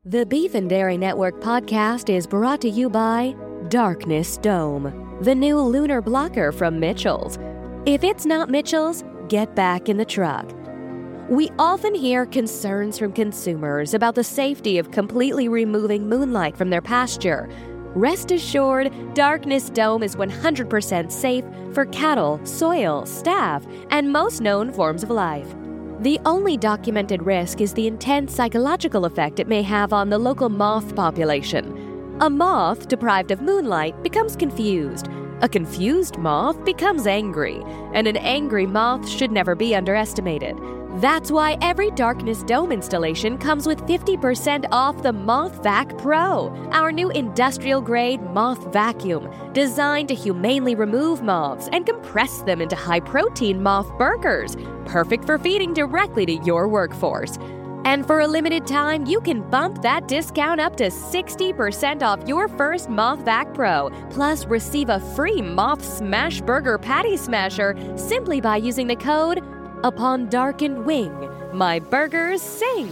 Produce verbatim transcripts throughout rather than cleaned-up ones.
The Beef and Dairy Network podcast is brought to you by Darkness Dome, the new lunar blocker from Mitchell's. If it's not Mitchell's, get back in the truck. We often hear concerns from consumers about the safety of completely removing moonlight from their pasture. Rest assured, Darkness Dome is one hundred percent safe for cattle, soil, staph, and most known forms of life. The only documented risk is the intense psychological effect it may have on the local moth population. A moth deprived of moonlight becomes confused. A confused moth becomes angry. And an angry moth should never be underestimated. That's why every Darkness Dome installation comes with fifty percent off the Moth Vac Pro, our new industrial-grade moth vacuum, designed to humanely remove moths and compress them into high-protein moth burgers, perfect for feeding directly to your workforce. And for a limited time, you can bump that discount up to sixty percent off your first Moth Vac Pro, plus receive a free Moth Smash Burger Patty Smasher simply by using the code Upon Darkened Wing. My burgers sing.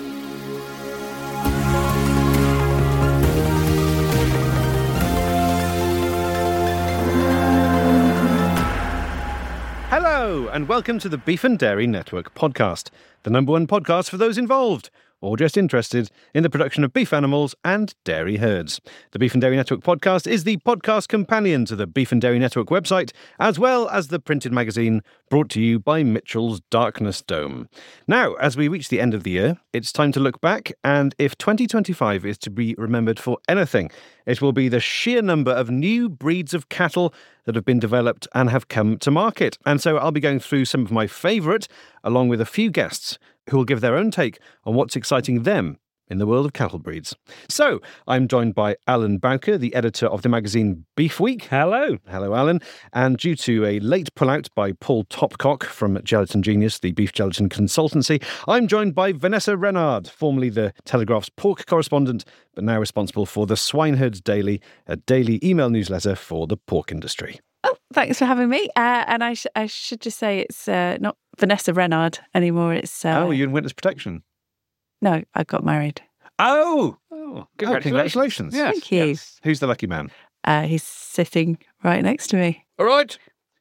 Hello, and welcome to the Beef and Dairy Network podcast, the number one podcast for those involved, or just interested in the production of beef animals and dairy herds. The Beef and Dairy Network podcast is the podcast companion to the Beef and Dairy Network website, as well as the printed magazine brought to you by Mitchell's Darkness Dome. Now, as we reach the end of the year, it's time to look back, and if twenty twenty-five is to be remembered for anything, it will be the sheer number of new breeds of cattle that have been developed and have come to market. And so I'll be going through some of my favourite, along with a few guests who will give their own take on what's exciting them in the world of cattle breeds. So, I'm joined by Alan Bowker, the editor of the magazine Beef Week. Hello. Hello, Alan. And due to a late pullout by Paul Topcock from Gelatin Genius, the beef gelatin consultancy, I'm joined by Vanessa Renard, formerly the Telegraph's pork correspondent, but now responsible for the Swineherds Daily, a daily email newsletter for the pork industry. Oh, thanks for having me. Uh, and I, sh- I should just say it's uh, not Vanessa Renard anymore. It's uh, oh, you're in witness protection. No, I got married. Oh, oh congratulations! Oh, congratulations. Yes, Thank you. yes. Who's the lucky man? Uh, he's sitting right next to me. All right.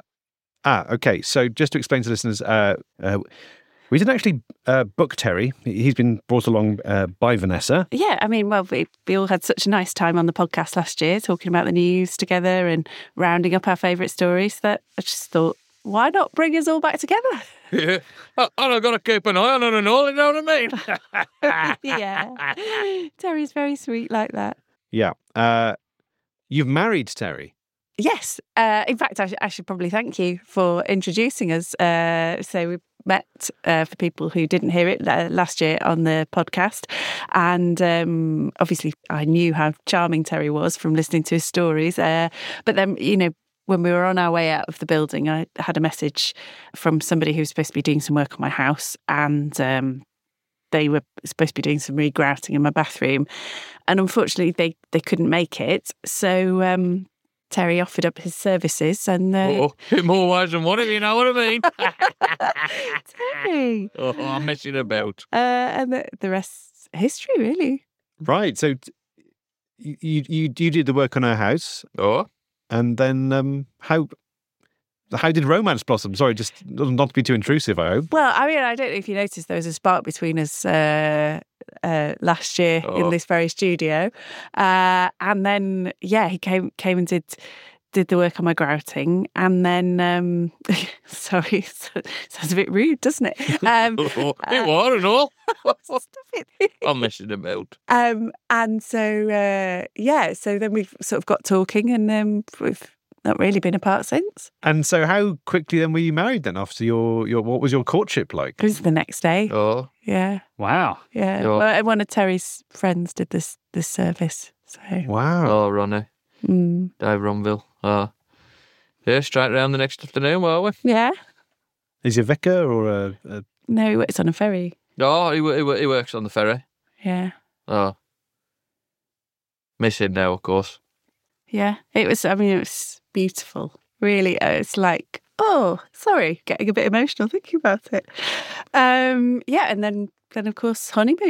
Ah, okay. So just to explain to listeners, uh, uh, we didn't actually uh, book Terry. He's been brought along uh, by Vanessa. Yeah, I mean, well, we, we all had such a nice time on the podcast last year, talking about the news together and rounding up our favourite stories, that I just thought, why not bring us all back together? Yeah. And I've got to keep an eye on it and all, you know what I mean? Yeah. Terry's very sweet like that. Yeah. Uh, you've married Terry. Yes. Uh, in fact, I, sh- I should probably thank you for introducing us. Uh, so we met, uh, for people who didn't hear it, uh, last year on the podcast. And um, obviously I knew how charming Terry was from listening to his stories. Uh, but then, you know, when we were on our way out of the building, I had a message from somebody who was supposed to be doing some work on my house, and um, they were supposed to be doing some regrouting in my bathroom. And unfortunately, they, they couldn't make it. So um, Terry offered up his services. And uh, Oh, in more ways than one, if you know what I mean. Terry! Oh, I'm messing about. Uh, and the, the rest's history, really. Right. So t- you, you, you you did the work on our house. Oh? And then um, how how did romance blossom? Sorry, just not to be too intrusive, I hope. Well, I mean, I don't know if you noticed there was a spark between us uh, uh, last year Oh. in this very studio. Uh, and then, yeah, he came came and did did the work on my grouting. And then, um, sorry, sounds a bit rude, doesn't it? Um, Oh, it was and all. Stop it. I'm messing about. Um, and so, uh, yeah, so then we've sort of got talking, and um, we've not really been apart since. And so how quickly then were you married then after your, your what was your courtship like? It was the next day. Oh. Yeah, Wow. yeah. Yeah. Well, and one of Terry's friends did this this service. So, Wow. Oh, Ronnie. mm, Dave Ronville. Oh. Yeah, straight round the next afternoon, were we? yeah. Is he a vicar or a, a... No, he works on a ferry. Oh, he, wo- he, wo- he works on the ferry. Yeah, Oh. Miss him now, of course. yeah. It was. I mean, it was beautiful. Really, uh, it's like, oh, sorry, getting a bit emotional thinking about it. Um, yeah, and then then of course honeymoon.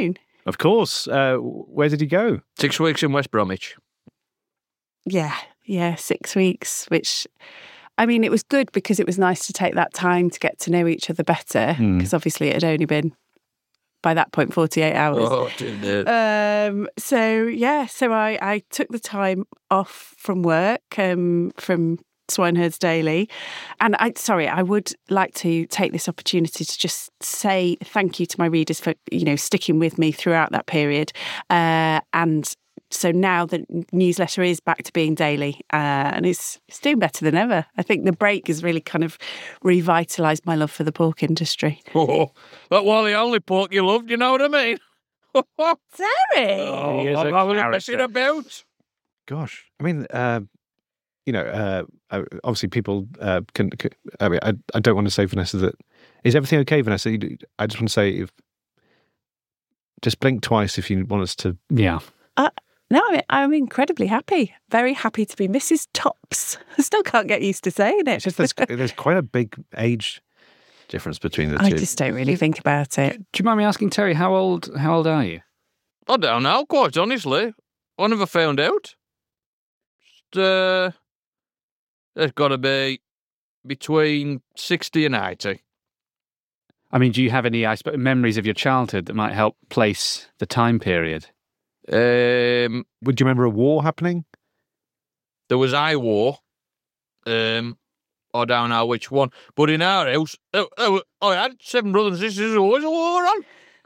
Of course. Uh, where did he go? Six weeks in West Bromwich. Yeah, yeah, six weeks, which, I mean, it was good because it was nice to take that time to get to know each other better, because Mm. obviously it had only been, by that point, forty-eight hours. Oh, dear. Um, so, yeah, so I, I took the time off from work, um, from Swineherds Daily. And I, sorry, I would like to take this opportunity to just say thank you to my readers for, you know, sticking with me throughout that period. Uh, and so now the newsletter is back to being daily, uh, and it's, it's doing better than ever. I think the break has really kind of revitalised my love for the pork industry. Oh, that was the only pork you loved, you know what I mean? Terry! Oh, He is a I'm having a character. messing about. Gosh. I mean, uh, you know, uh, uh, obviously people uh, can, can. I mean, I, I don't want to say, Vanessa, that. Is everything okay, Vanessa? You- I just want to say, if just blink twice if you want us to. Yeah. No, I'm, I'm incredibly happy. Very happy to be Missus Tops. I still can't get used to saying it. It's just there's, there's quite a big age difference between the I two. just don't really think about it. Do you mind me asking, Terry, how old how old are you? I don't know, quite honestly. I never found out. Just, uh, there's got to be between sixty and eighty. I mean, do you have any I suppose, memories of your childhood that might help place the time period? Um, Would you remember a war happening? there was I war. Um, I don't know which one. But in our house, uh, uh, I had seven brothers and sisters. There was always a war on.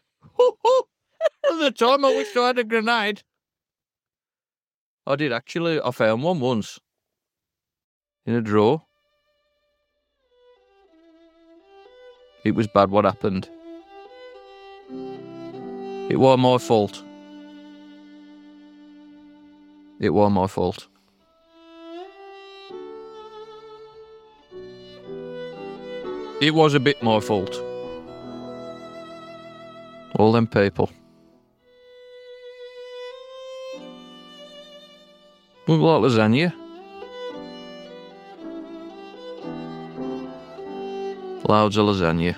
At the time, I wished I had a grenade. I did actually. I found one once in a drawer. It was bad what happened. It was my fault. It was my fault. It was a bit my fault. All them people. Look like lasagna. Loads of lasagna.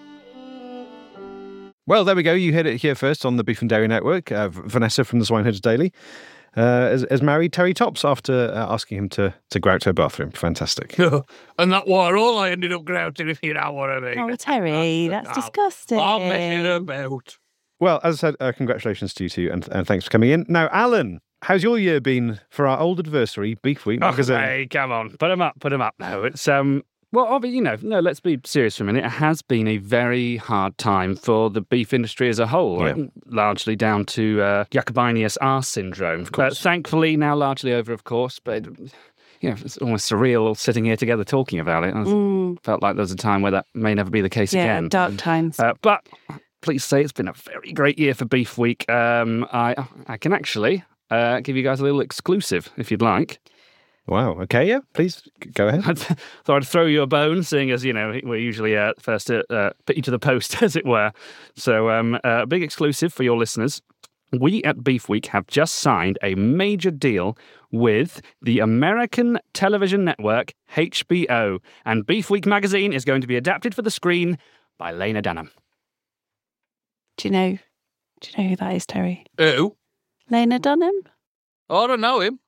Well, there we go. You heard it here first on the Beef and Dairy Network. Uh, Vanessa from the Swineherds Daily uh, has, has married Terry Tops after uh, asking him to, to grout her bathroom. Fantastic. And that was all I ended up grouting, if you know what I mean. Oh, Terry, that's No, disgusting. I'm messing about. Well, as I said, uh, congratulations to you two, and, and thanks for coming in. Now, Alan, how's your year been for our old adversary, Beef Week Oh, magazine? hey, come on, put them up, put them up. No, it's um. Well, obvi- you know, no. Let's be serious for a minute. It has been a very hard time for the beef industry as a whole, Yeah. right? Largely down to uh, Jacobinius R syndrome. Of course. thankfully, now largely over, of course. But you know, it's almost surreal sitting here together talking about it. I was- Mm, felt like there was a time where that may never be the case yeah, again. dark times. Uh, but please say it's been a very great year for Beef Week. Um, I I can actually uh, give you guys a little exclusive if you'd like. Wow. Okay, yeah, please g- go ahead. I th- thought I'd throw you a bone, seeing as, you know, we're usually uh, first to uh, put you to the post, as it were. So um, a big exclusive for your listeners. We at Beef Week have just signed a major deal with the American television network H B O, and Beef Week magazine is going to be adapted for the screen by Lena Dunham. Do you know? Do you know who that is, Terry? Who? Lena Dunham. I don't know him.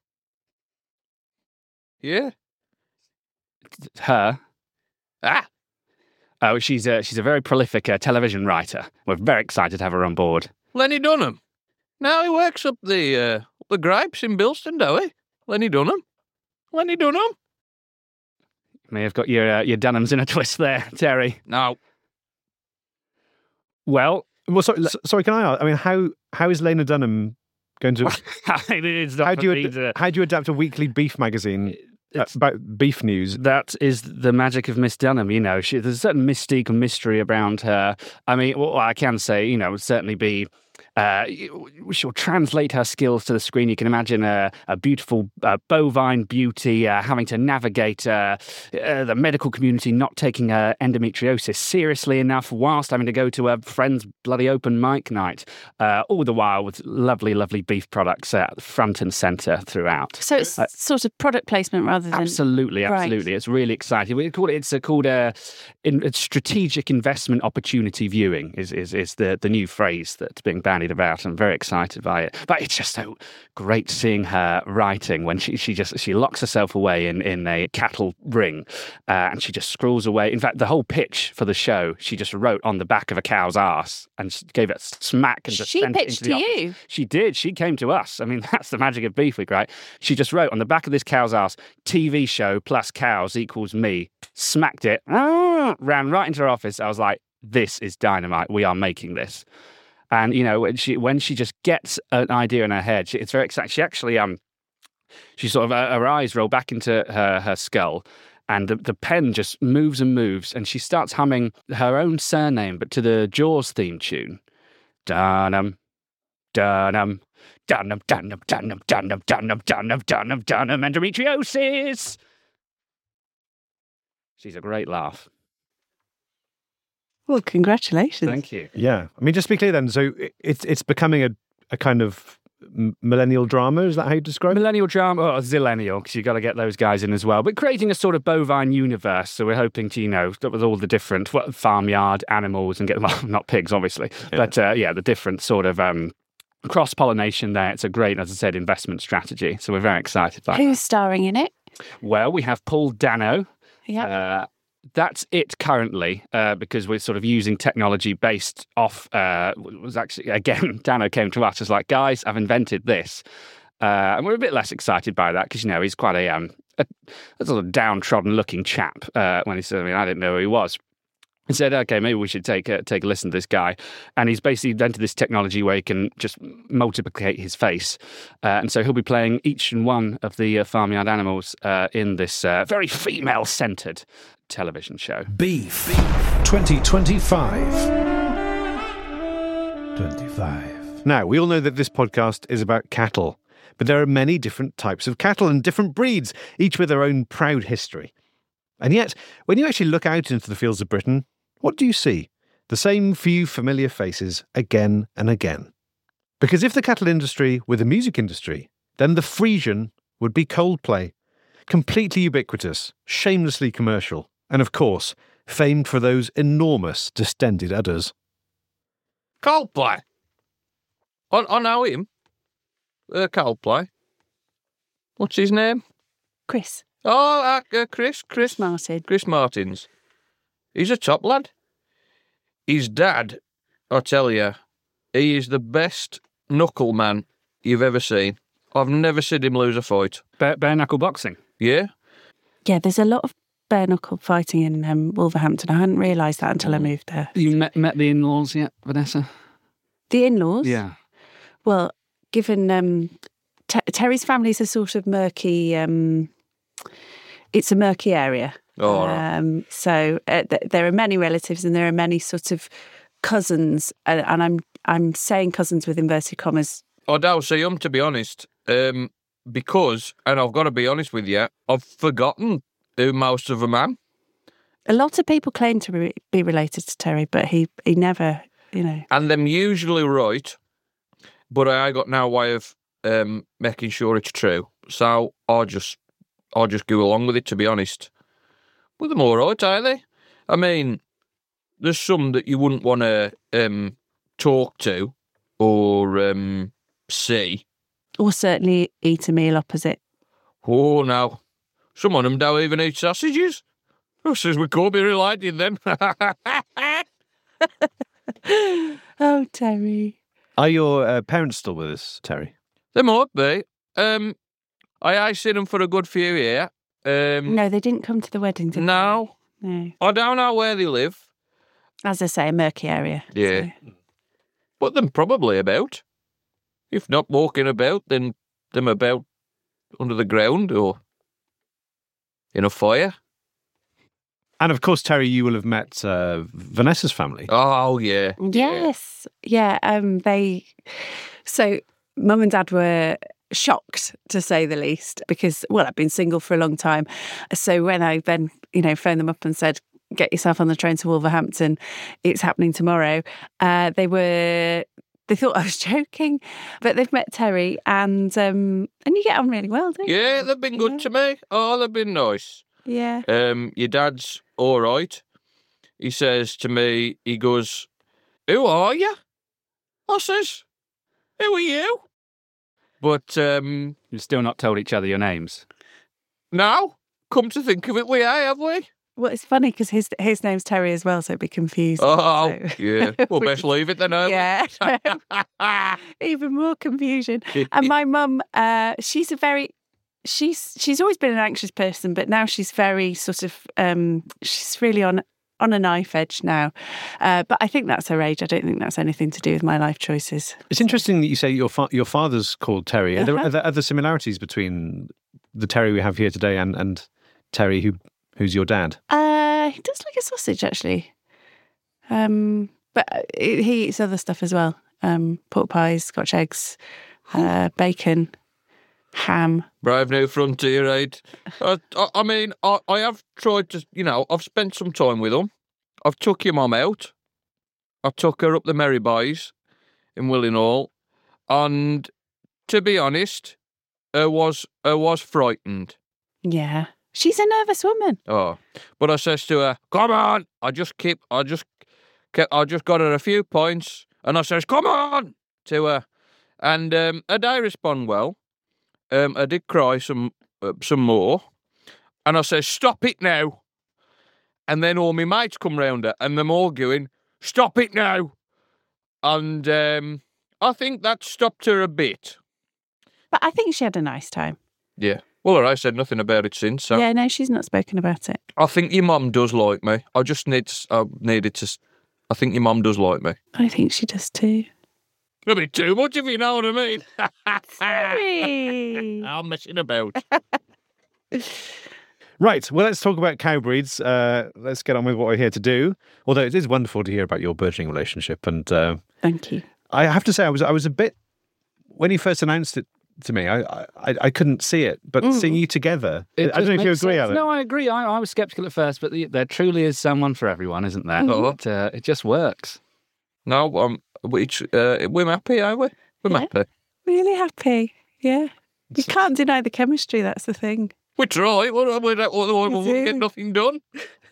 Yeah. Her. Ah. Oh, she's a, she's a very prolific uh, television writer. We're very excited to have her on board. Lenny Dunham. Now he works up the uh, the grapes in Bilston, don't he? Lenny Dunham. Lenny Dunham. May have got your uh, your Dunhams in a twist there, Terry. No. Well, Well, sorry, s- sorry, can I ask? I mean, how how is Lena Dunham going to? it's not How for do you me ad- to- how do you adapt a weekly beef magazine uh, It's- about beef news? That is the magic of Miss Dunham, you know. She, there's a certain mystique and mystery around her. I mean, what I can say, you know, would certainly be uh, she'll translate her skills to the screen. You can imagine a, a beautiful uh, bovine beauty uh, having to navigate uh, uh, the medical community not taking uh, endometriosis seriously enough whilst having to go to a friend's bloody open mic night, uh, all the while with lovely, lovely beef products uh, front and centre throughout. So it's Uh, sort of product placement rather than. Absolutely, Right. absolutely. It's really exciting. We call it. It's a, called a, in, a strategic investment opportunity viewing. Is is is the, the new phrase that's being bandied bandied about. I'm very excited by it. But it's just so great seeing her writing when she, she just she locks herself away in, in a cattle ring uh, and she just scrawls away. In fact, the whole pitch for the show, she just wrote on the back of a cow's arse and gave it a smack and just She sent it pitched into the to office. you. She did. She came to us. I mean, that's the magic of Beef Week, right? She just wrote on the back of this cow's arse, T V show plus cows equals me. Smacked it, ah, ran right into her office. I was like, this is dynamite. We are making this. And, you know, when she when she just gets an idea in her head, she, it's very exciting. She actually, um, she sort of, uh, her eyes roll back into her, her skull and the, the pen just moves and moves and she starts humming her own surname, but to the Jaws theme tune. Dunham, Dunham, Dunham, Dunham, Dunham, Dunham, Dunham, Dunham, Dunham, Dunham, endometriosis. She's a great laugh. Well, congratulations. Thank you. Yeah. I mean, just to be clear then, so it's it's becoming a, a kind of m- millennial drama, is that how you describe it? Millennial drama, or zillennial, because you've got to get those guys in as well. But creating a sort of bovine universe. So we're hoping to, you know, with all the different what, farmyard animals and get, well, not pigs, obviously, yeah. but uh, yeah, the different sort of um, cross-pollination there. It's a great, as I said, investment strategy. So we're very excited by it. Who's starring in it? Well, we have Paul Dano. Yeah. Uh, that's it currently, uh, because we're sort of using technology based off. Uh, was actually again, Dano came to us as like, guys, I've invented this, uh, and we're a bit less excited by that because you know he's quite a um a, a sort of downtrodden looking chap. Uh, when he said, I mean, I didn't know who he was. And said, okay, maybe we should take a, take a listen to this guy. And he's basically invented this technology where he can just multiplicate his face. Uh, and so he'll be playing each and one of the uh, farmyard animals uh, in this uh, very female-centred television show. Beef twenty twenty-five. twenty-five. Now, we all know that this podcast is about cattle, but there are many different types of cattle and different breeds, each with their own proud history. And yet, when you actually look out into the fields of Britain, what do you see? The same few familiar faces again and again. Because if the cattle industry were the music industry, then the Frisian would be Coldplay. Completely ubiquitous, shamelessly commercial, and of course, famed for those enormous distended udders. Coldplay. I, I know him. Uh, Coldplay. What's his name? Chris. Oh, uh, uh, Chris. Chris Martin. Chris Martins. He's a top lad. His dad, I tell you, he is the best knuckle man you've ever seen. I've never seen him lose a fight. Bare, bare knuckle boxing. Yeah? Yeah, there's a lot of bare knuckle fighting in um, Wolverhampton. I hadn't realised that until I moved there. You met, met the in-laws yet, Vanessa? The in-laws? Yeah. Well, given um, Ter- Terry's family's a sort of murky... Um, it's a murky area. Oh, right. um, so uh, th- there are many relatives and there are many sort of cousins, and, and I'm I'm saying cousins with inverted commas. I don't see him, to be honest, um, because, and I've got to be honest with you, I've forgotten who most of them are. A lot of people claim to re- be related to Terry, but he, he never, you know. And them usually right, but I got no way of um, making sure it's true. So I just, I just go along with it, to be honest. Well, they're all right, are they? I mean, there's some that you wouldn't want to um, talk to or um, see. Or certainly eat a meal opposite. Oh, no. Some of them don't even eat sausages. Oh, says we can't be related then. Oh, Terry. Are your uh, parents still with us, Terry? They might be. Um, I I seen them for a good few years. Um, No, they didn't come to the wedding, did no, they? No. I don't know where they live. As I say, a murky area. Yeah. So. But them probably about. If not walking about, then them about under the ground or in a fire. And of course, Terry, you will have met uh, Vanessa's family. Oh, yeah. Yes. Yeah. Um. They. So, Mum and Dad were shocked, to say the least, because well, I've been single for a long time. So when I then, you know, phoned them up and said, "Get yourself on the train to Wolverhampton, it's happening tomorrow," uh, they were. They thought I was joking, but they've met Terry, and um, and you get on really well, don't you? Yeah, they've been good Yeah. to me. Oh, they've been nice. Yeah. Um, your dad's all right. He says to me, he goes, "Who are you?" I says, Who are you? But um, You've still not told each other your names. now, come to think of it, we are, have we? Well, it's funny because his his name's Terry as well, so it'd be confused. Oh, So- yeah. Well, best leave it then, haven't Yeah. Even more confusion. And my mum, uh, she's a very, she's she's always been an anxious person, but now she's very sort of, um, she's really on on a knife edge now. Uh, but I think that's her age. I don't think that's anything to do with my life choices. It's interesting that you say your fa- your father's called Terry. Are there, Uh-huh. are there other similarities between the Terry we have here today and, and Terry, who who's your dad? Uh, he does like a sausage, actually. Um, but he he eats other stuff as well. Um, pork pies, Scotch eggs, uh, bacon, ham. Brave New Frontier, right? I, I, I mean, I, I have tried to, you know, I've spent some time with them. I've took your mum out. I took her up the Merry Bays in Willinghall. And to be honest, I was, I was frightened. Yeah. She's a nervous woman. Oh, but I says to her, come on. I just keep, I just kept, I just got her a few points. And I says, come on, to her. And um, I did respond well. Um, I did cry some uh, some more, and I says, "Stop it now!" And then all my mates come round her, and they're all going, "Stop it now!" And um, I think that stopped her a bit. But I think she had a nice time. Yeah. Well, I said nothing about it since. So Yeah, no, she's not spoken about it. I think your mum does like me. I just need, to, I needed to. I think your mum does like me. I think she does too. A bit too much, if you know what I mean. Sorry. I'm messing about. Right, well, let's talk about cow breeds. Uh, let's get on with what we're here to do. Although it is wonderful to hear about your burgeoning relationship. And uh, Thank you. I have to say, I was I was a bit, when he first announced it to me, I I, I couldn't see it. But Mm. seeing you together, It I don't know just if you makes agree, sense. Alan. No, I agree. I, I was sceptical at first, but the, there truly is someone for everyone, isn't there? Oh. It, uh, it just works. No, um, we, uh, we're happy, are we? We're Yeah. happy. Really happy. Yeah. You can't deny the chemistry, that's the thing. We try, but we don't, otherwise we'll do. get nothing done.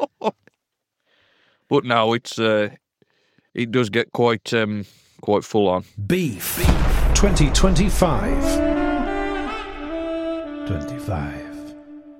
But no, it's uh, it does get quite um, quite full on. Beef twenty twenty-five. twenty-five.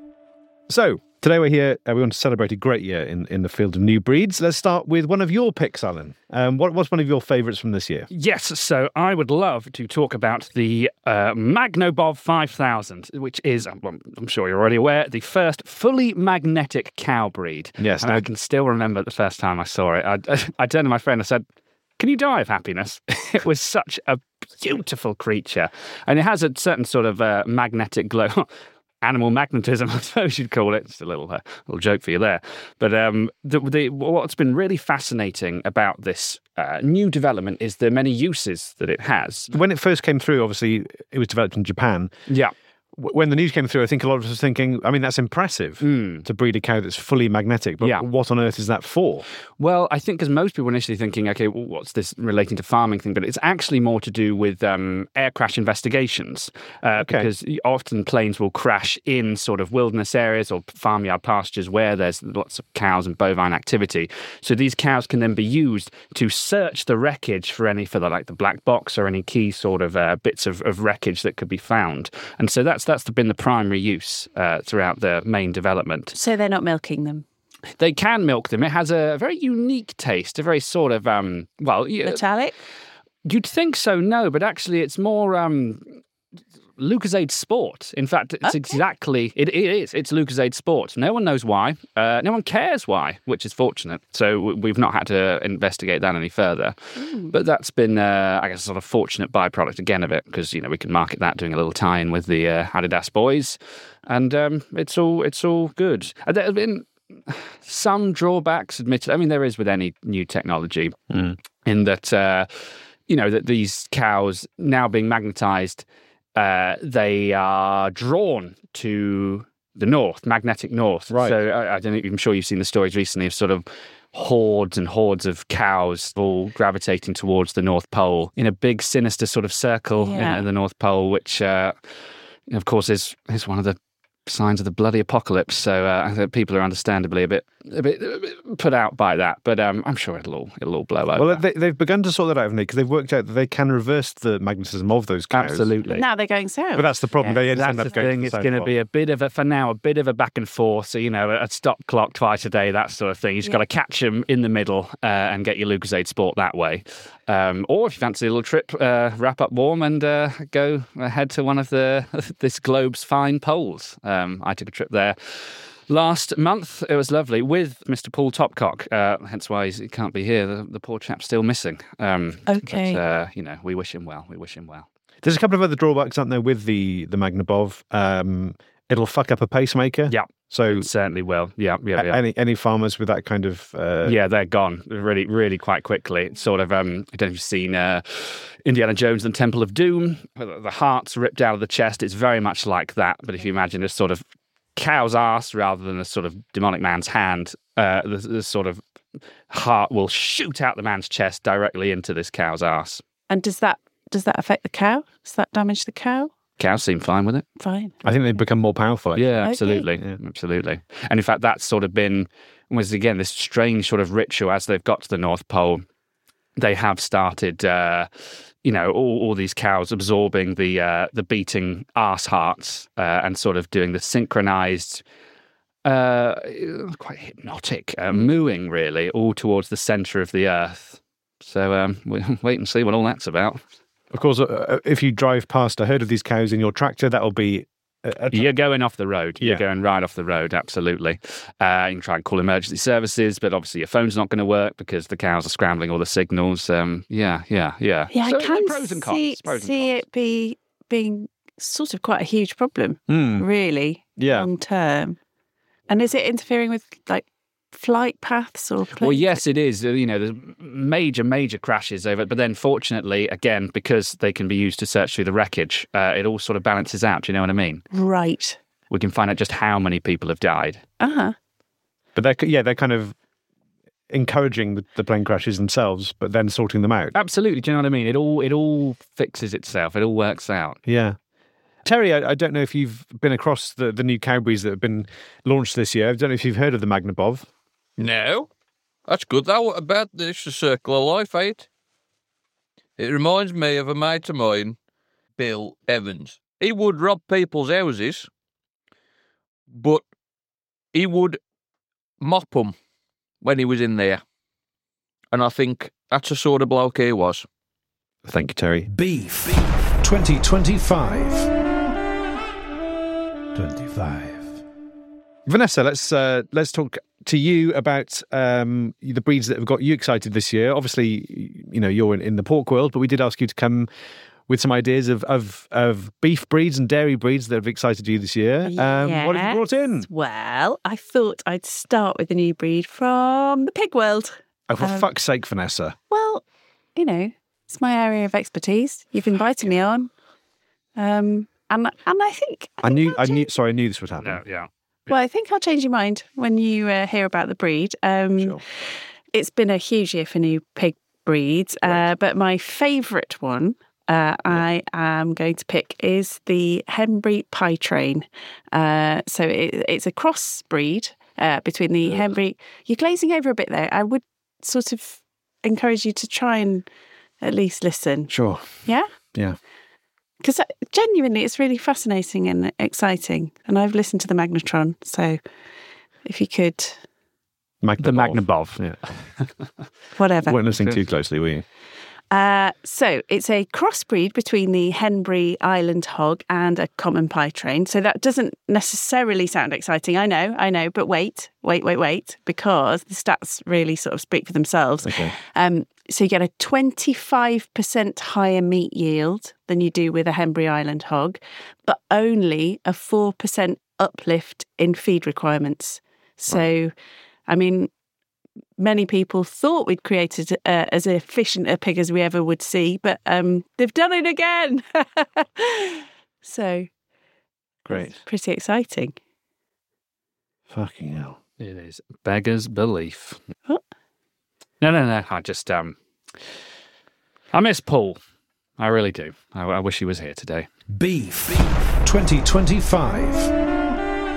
So, today we're here, uh, we want to celebrate a great year in, in the field of new breeds. Let's start with one of your picks, Alan. Um, what, what's one of your favourites from this year? Yes, so I would love to talk about the uh, Magnobov five thousand, which is, I'm, I'm sure you're already aware, the first fully magnetic cow breed. Yes, And now- I can still remember the first time I saw it. I, I turned to my friend and I said, can you die of happiness? It was such a beautiful creature. And it has a certain sort of uh, magnetic glow. Animal magnetism, I suppose you'd call it. Just a little uh, little joke for you there. But um, the, the, what's been really fascinating about this uh, new development is the many uses that it has. When it first came through, obviously, it was developed in Japan. Yeah. W- When the news came through, I think a lot of us were thinking, I mean, that's impressive Mm. to breed a cow that's fully magnetic, but Yeah. what on earth is that for? Well, I think because most people were initially thinking, okay, well, what's this relating to farming thing? But it's actually more to do with um, air crash investigations. Uh, Okay. Because often planes will crash in sort of wilderness areas or farmyard pastures where there's lots of cows and bovine activity. So these cows can then be used to search the wreckage for any, for the, like the black box or any key sort of uh, bits of, of wreckage that could be found. And so that's that's been the primary use uh, throughout the main development. So they're not milking them. They can milk them. It has a very unique taste, a very sort of, um, well, yeah, Metallic? you'd think so, no, but actually it's more um, Lucozade Sport. In fact, it's Okay. exactly, it, it is, it's Lucozade Sport. No one knows why. Uh, no one cares why, which is fortunate. So w- we've not had to investigate that any further. But that's been, uh, I guess, a sort of fortunate byproduct again of it, because, you know, we can market that doing a little tie-in with the uh, Adidas boys. And um, it's all it's all good. And there have been some drawbacks, admitted. I mean, there is with any new technology, in that, uh, you know, that these cows now being magnetized, uh, they are drawn to the north, magnetic north. Right. So I, I don't know, I'm sure you've seen the stories recently of sort of hordes and hordes of cows all gravitating towards the North Pole in a big sinister sort of circle Yeah. in, in the North Pole, which, uh, of course, is is one of the signs of the bloody apocalypse. So uh, I think people are understandably a bit, a bit, a bit put out by that. But um, I'm sure it'll all it'll all blow over. Well, they, they've begun to sort that out, haven't they? Because they've worked out that they can reverse the magnetism of those cows. Absolutely. Now they're going south. But that's the problem. Yeah. They That's end the up going thing. to It's the going to south be pole. a bit of a, for now, a bit of a back and forth. So, you know, a stop clock twice a day, that sort of thing. You've just Yeah. got to catch them in the middle uh, and get your Lucozade Sport that way. Um, or if you fancy a little trip, uh, wrap up warm and uh, go head to one of the this globe's fine poles. Um, I took a trip there last month. It was lovely with Mister Paul Topcock, uh, hence why he can't be here. The, the poor chap's still missing. Um, Okay. But, uh, you know, we wish him well. We wish him well. There's a couple of other drawbacks, aren't there, with the, the Magnabov? Um, it'll fuck up a pacemaker. Yeah. So Certainly will. Yeah, yeah, yeah. any any farmers with that kind of... Uh, Yeah, they're gone really, really quite quickly. It's sort of, um, I don't know if you've seen uh, Indiana Jones and the Temple of Doom. The heart's ripped out of the chest. It's very much like that. But if you imagine a sort of cow's ass rather than a sort of demonic man's hand, uh, the, the sort of heart will shoot out the man's chest directly into this cow's ass. And does that does that affect the cow? Does that damage the cow? Cows seem fine with it. Fine. I think they've become more powerful. actually. Yeah, Okay. absolutely, Yeah. absolutely. And in fact, that's sort of been was again this strange sort of ritual as they've got to the North Pole. They have started, uh, you know, all, all these cows absorbing the uh, the beating arse hearts uh, and sort of doing the synchronized, uh, quite hypnotic uh, mooing, really, all towards the center of the earth. So um, we'll wait and see what all that's about. Of course, uh, if you drive past a herd of these cows in your tractor, that'll be... A, a You're going off the road. You're Yeah. going right off the road, absolutely. Uh, you can try and call emergency services, but obviously your phone's not going to work because the cows are scrambling all the signals. Um, yeah, yeah, yeah. Yeah, So I can pros and cons. see, pros and see cons. it be being sort of quite a huge problem, Hmm, really, yeah. long term. And is it interfering with like flight paths or? Well, planes? yes, it is. Uh, You know, there's major, major crashes over it. But then, fortunately, again, because they can be used to search through the wreckage, uh, it all sort of balances out. Do you know what I mean? Right. We can find out just how many people have died. Uh huh. But they're, yeah, they're kind of encouraging the, the plane crashes themselves, but then sorting them out. Absolutely. Do you know what I mean? It all, it all fixes itself. It all works out. Yeah. Terry, I, I don't know if you've been across the, the new cow breeds that have been launched this year. I don't know if you've heard of the Magnabov. No, that's good. That what about this a circle of life, ain't it? It reminds me of a mate of mine, Bill Evans. He would rob people's houses, but he would mop them when he was in there. And I think that's the sort of bloke he was. Thank you, Terry. Beef twenty twenty-five. twenty-five. Vanessa, let's uh, let's talk to you about um, the breeds that have got you excited this year. Obviously, you know you're in, in the pork world, but we did ask you to come with some ideas of, of of beef breeds and dairy breeds that have excited you this year. Um, What have you brought in? Yes. Well, I thought I'd start with a new breed from the pig world. Oh, for um, fuck's sake, Vanessa! Well, you know, it's my area of expertise. You've invited me on, um, and and I think I knew, I'll I knew. change- Sorry, I knew this would happen. yeah. Well, I think I'll change your mind when you uh, hear about the breed. Um, Sure. It's been a huge year for new pig breeds, uh, but my favourite one uh, I am going to pick is the Henbury Pie Train. Uh, so it, it's a cross breed uh, between the Henbury. You're glazing over a bit there. I would sort of encourage you to try and at least listen. Sure. Yeah? Yeah. Because genuinely, it's really fascinating and exciting. And I've listened to the Magnetron, so if you could, Magnabov. The Magnabov. Yeah. whatever. Weren't listening too closely, were you? Uh, so it's a crossbreed between the Henbury Island hog and a common pie train. So that doesn't necessarily sound exciting. I know, I know, but wait, wait, wait, wait, because the stats really sort of speak for themselves. Okay. Um, so you get a twenty-five percent higher meat yield than you do with a Henbury Island hog, but only a four percent uplift in feed requirements. So, right. I mean, many people thought we'd created uh, as efficient a pig as we ever would see, but um, they've done it again. So, Great. Pretty exciting. Fucking hell. It is beggar's belief. What? No, no, no. I just um, I miss Paul. I really do. I, I wish he was here today. Beef twenty twenty-five.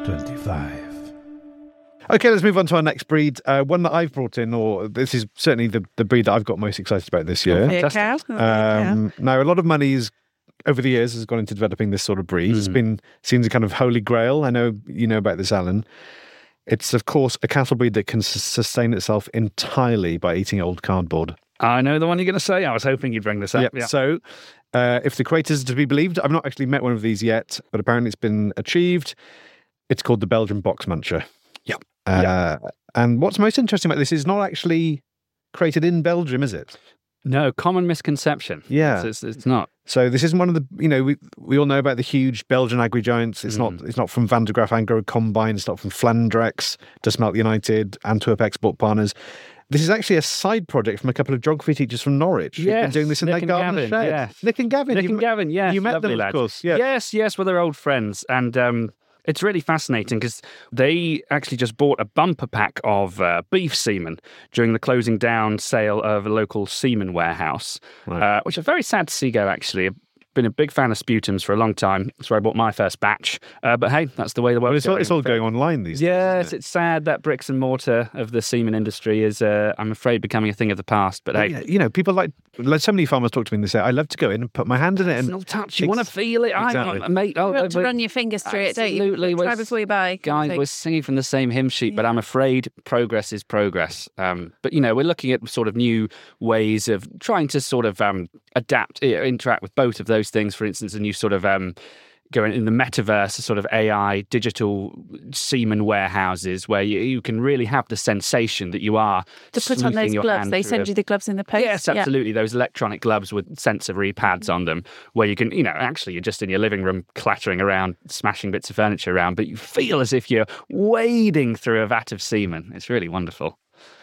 twenty-five. Okay, let's move on to our next breed. Uh, one that I've brought in, or this is certainly the, the breed that I've got most excited about this year. Here, cow. Um, now, a lot of money's over the years has gone into developing this sort of breed. Mm. It's been seen as a kind of holy grail. I know you know about this, Alan. It's, of course, a cattle breed that can s- sustain itself entirely by eating old cardboard. I know the one you're going to say. I was hoping you'd bring this up. Yep. Yeah. So, uh, if the creators are to be believed, I've not actually met one of these yet, but apparently it's been achieved. It's called the Belgian Box Muncher. Yep. Uh, And what's most interesting about this is not actually created in Belgium, is it? No, common misconception. Yeah. It's, it's, it's not. So this isn't one of the, you know, we we all know about the huge Belgian agri giants. It's Mm. not it's not from Van der Graaf Agro Combine. It's not from Flandrex, Desmelt United, Antwerp Export Partners. This is actually a side project from a couple of geography teachers from Norwich. who've been Yes, doing this in Nick their and garden Gavin, shed. yeah. Nick and Gavin. Nick you and met- Gavin, yes. you met lovely them, of lads. course, yeah. Yes, yes, well, they're old friends. And um, it's really fascinating because they actually just bought a bumper pack of uh, beef semen during the closing down sale of a local semen warehouse, Right. uh, which I'm very sad to see go, actually. I've been a big fan of Sputums for a long time. That's where I bought my first batch. Uh, but hey, that's the way the Well, world's it's all, going. it's all going online these days. Yes, isn't it? it's sad that bricks and mortar of the semen industry is, uh, I'm afraid, becoming a thing of the past. But hey, Yeah, you know, people like, like so many farmers talk to me and they say, I love to go in and put my hand in it. it's And no touch. You want to Ex- feel it. exactly. I'm, mate, oh, You want to but- run your fingers through it, don't Absolutely. you? Try We're- before you buy. Guys, Think. we're singing from the same hymn sheet, but I'm afraid progress is progress. Um, but, you know, we're looking at sort of new ways of trying to sort of um, adapt, uh, interact with both of those things. For instance, a new sort of um, going in the metaverse, a sort of A I digital semen warehouses where you, you can really have the sensation that you are to put on sleuthing those your gloves. hand They through send a- you the gloves in the post. Yes, Yeah. absolutely. Those electronic gloves with sensory pads on them where you can, you know, actually you're just in your living room clattering around, smashing bits of furniture around, but you feel as if you're wading through a vat of semen. It's really wonderful.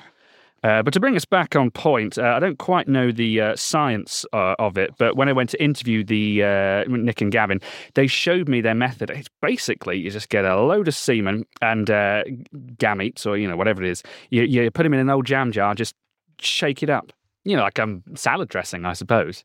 Uh, but to bring us back on point, uh, I don't quite know the uh, science uh, of it, but when I went to interview the uh, Nick and Gavin, they showed me their method. It's basically you just get a load of semen and uh, gametes, or you know whatever it is. You, you put them in an old jam jar, just shake it up. You know, like um, salad dressing, I suppose.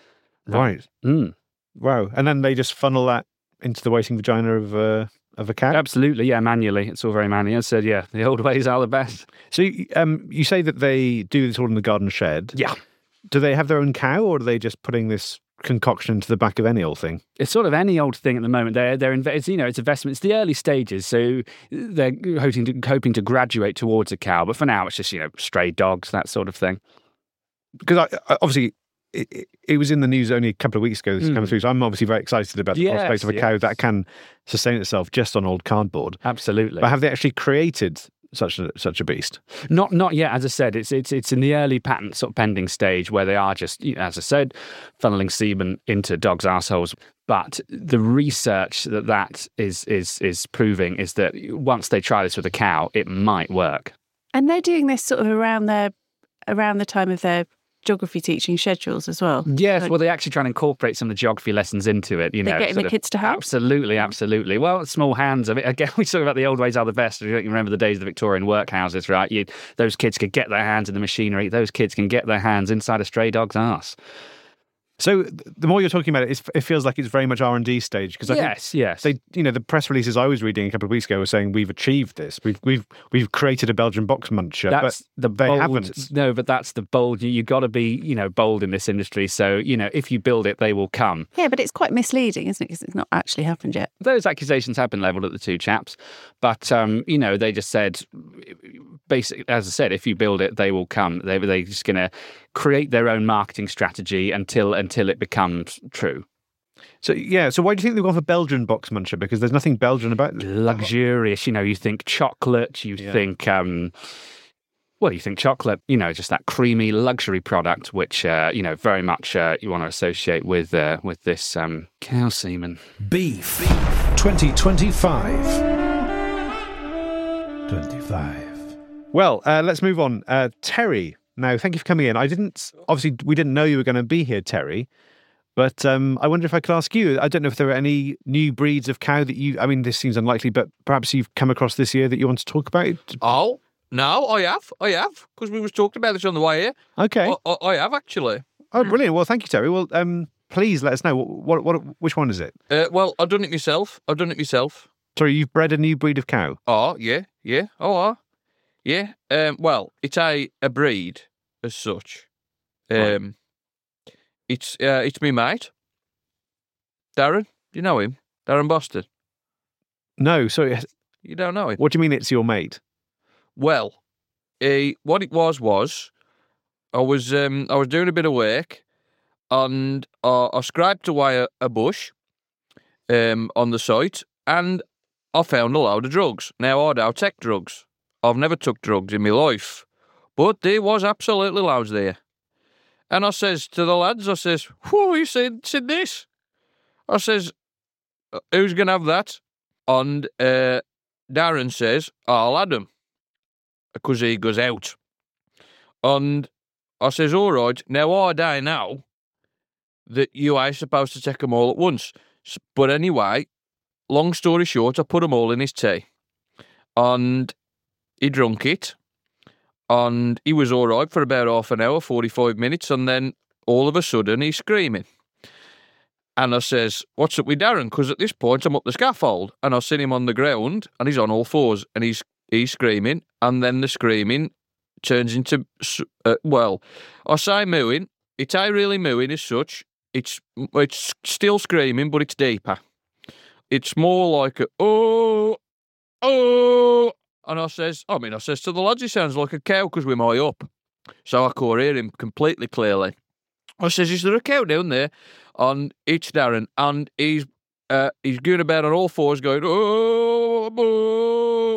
right. Mm. Wow. And then they just funnel that into the waiting vagina of, uh, of a cat. Absolutely, yeah, manually. It's all very manual. I said, yeah, the old ways are the best. So you- um, you say that they do this all in the garden shed. Yeah. Do they have their own cow, or are they just putting this concoction into the back of any old thing? It's sort of any old thing at the moment. They're they're inve- it's, you know it's investment. It's the early stages, so they're hoping to hoping to graduate towards a cow. But for now, it's just you know stray dogs, that sort of thing. Because I, I, obviously it, it- it was in the news only a couple of weeks ago. This Mm. came through, so I'm obviously very excited about the Yes, prospect of a cow yes. that can sustain itself just on old cardboard. Absolutely. But have they actually created such a such a beast? Not not yet. As I said, it's it's it's in the early patent sort of pending stage where they are just, you know, as I said, funneling semen into dogs' arseholes. But the research that that is is is proving is that once they try this with a cow, it might work. And they're doing this sort of around their around the time of their geography teaching schedules as well. Yes, Like- well, they actually try and incorporate some of the geography lessons into it. You They're know, getting sort the of- kids to help? Absolutely, absolutely. Well, small hands. I mean, again, we talk about the old ways are the best. You remember the days of the Victorian workhouses, right? You, those kids could get their hands in the machinery. Those kids can get their hands inside a stray dog's arse. So th- the more you're talking about it, it's, it feels like it's very much R and D stage. Because I think Yes, yes. they, you know, the press releases I was reading a couple of weeks ago were saying we've achieved this. We've we've we've created a Belgian box muncher. That's but the they bold, haven't. No, but that's the bold. You, you got to be, you know, bold in this industry. So, you know, if you build it, they will come. Yeah, but it's quite misleading, isn't it? Because it's not actually happened yet. Those accusations have been levelled at the two chaps, but um, you know, they just said, basically, as I said, if you build it, they will come. They they're just going to create their own marketing strategy until until it becomes true. So yeah. So why do you think they've gone for Belgian box muncher? Because there's nothing Belgian about it. Luxurious, you know. You think chocolate. You Yeah. think. Um, well, you think chocolate, you know, just that creamy luxury product, which, uh, you know, very much uh, you want to associate with uh, with this um, cow semen. Beef twenty twenty-five. twenty-five. Well, uh, let's move on. Uh, Terry. Now, thank you for coming in. I didn't obviously we didn't know you were going to be here, Terry. But um, I wonder if I could ask you. I don't know if there are any new breeds of cow that you. I mean, this seems unlikely, but perhaps you've come across this year that you want to talk about. Oh, no, I have. I have. Because we was talking about this on the way here. Okay. I, I, I have, actually. Oh, brilliant. Well, thank you, Terry. Well, um, please let us know what, what, what which one is it? Uh, well, I've done it myself. I've done it myself. Sorry, you've bred a new breed of cow? Oh, yeah, yeah, oh, uh, yeah. Um, well, it's a, a breed as such. Um, Right. It's uh, it's me mate, Darren. You know him? Darren Boston. No, sorry. You don't know him? What do you mean it's your mate? Well, he, what it was was, I was um, I was doing a bit of work, and uh, I scraped away a, a bush um, on the site, and I found a load of drugs. Now, I don't take drugs. I've never took drugs in my life. But there was absolutely loads there. And I says to the lads, I says, whoa, you seen, seen this? I says, who's going to have that? And uh, Darren says, I'll add him. Because he goes out. And I says, all right, now I die now that you are supposed to take them all at once. S- But anyway, long story short, I put them all in his tea. And he drunk it. And he was all right for about half an hour, forty-five minutes. And then all of a sudden, he's screaming. And I says, what's up with Darren? Because at this point, I'm up the scaffold. And I seen him on the ground, and he's on all fours. And he's he's screaming. And then the screaming turns into, uh, well, I say mooing. It ain't really mooing as such. It's it's still screaming, but it's deeper. It's more like a, oh, oh. And I says, I mean, I says to the lads, he sounds like a cow because we're high up. So I could hear him completely clearly. I says, is there a cow down there? And it's Darren. And he's uh, he's going about on all fours going, oh, oh.